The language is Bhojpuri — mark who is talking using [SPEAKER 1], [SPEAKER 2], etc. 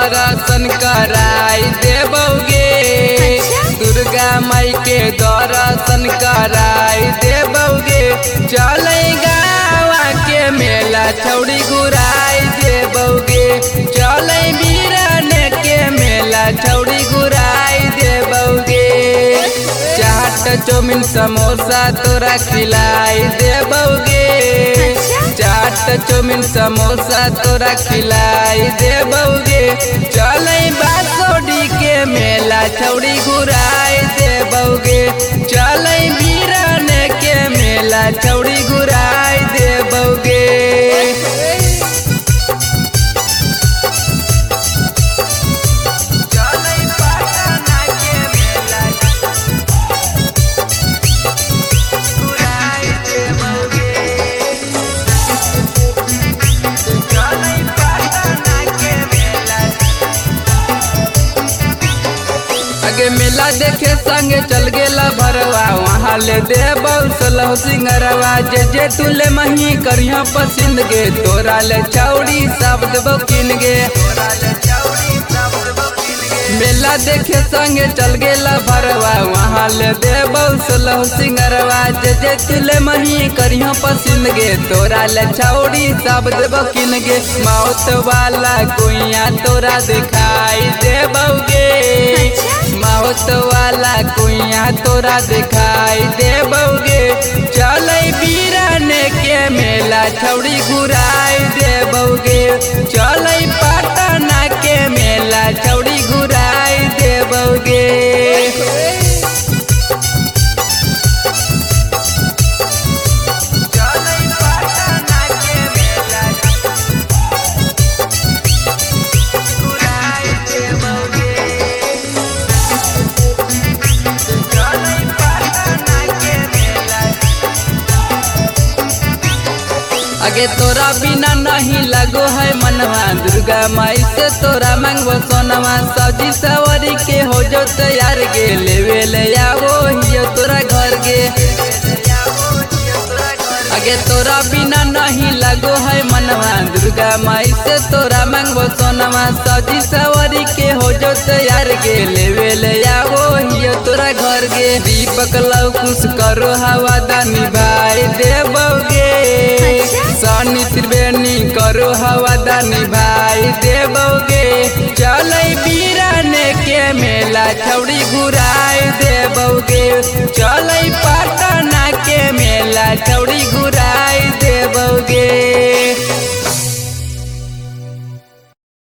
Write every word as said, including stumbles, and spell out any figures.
[SPEAKER 1] दर्शन कराई देबोगे। दुर्गा माई के दर्शन कराई देबोगे। चले गावा के मेला छौड़ी घुराई देबोगे। चले बीरन के मेला छौड़ी घुराई देबोगे। चाट चौमिन समोसा तोरा खिलाई देबोगे। चाट चौमिन समोसा तोरा खिलाई देबोगे। चले बासोडी के मेला छौड़ी घुराई देबोगे। चले बीरन के मेला छौड़ी घुराई देबोगे। आगे मेला देखे संगे चल गेला भरवा। वहाँ ले देबौ सलह सिंगरवा। जे जे तुले मही करिया पसंद गे। तोरा ले छौड़ी सब देबौ किन गे। मेला देखे संगे चल गेला भरवा। वहाँ ले देबौ सलह सिंगरवा। जे जे तुले मही करिया पसंद गे। तोरा ले छौड़ी सब देबौ किन गे। मौत वाला कुइया तोरा दिखाई देबोगे। मौत वाला कुइया तोरा दिखाई देबोगे। चले बीरन के मेला छौड़ी घुराई देबोगे। चले पटना के मेला छौड़ी घुराई देबोगे। आगे तोरा बिना नहीं लगो है मनवा। दुर्गा माई से तोरा मांगबो सोनवा। सजी सवारी के हो जो तैयार गे। लेवे ले आवो हियो तोरा घर गे। आगे तोरा बिना नहीं लगो है मनवा। दुर्गा माई से तोरा मांगबो सोनवा। सजी सवारी के हो जो तैयार गे। लेवे ले आवो हियो तोरा घर गे। दीपक लव खुश करो हवा दानी भाई देबोगे। सनी त्रिवेणी करो हवा दानी भाई देबोगे। चले बीरन के मेला छौड़ी घुराई देबोगे। चले पटना के मेला छौड़ी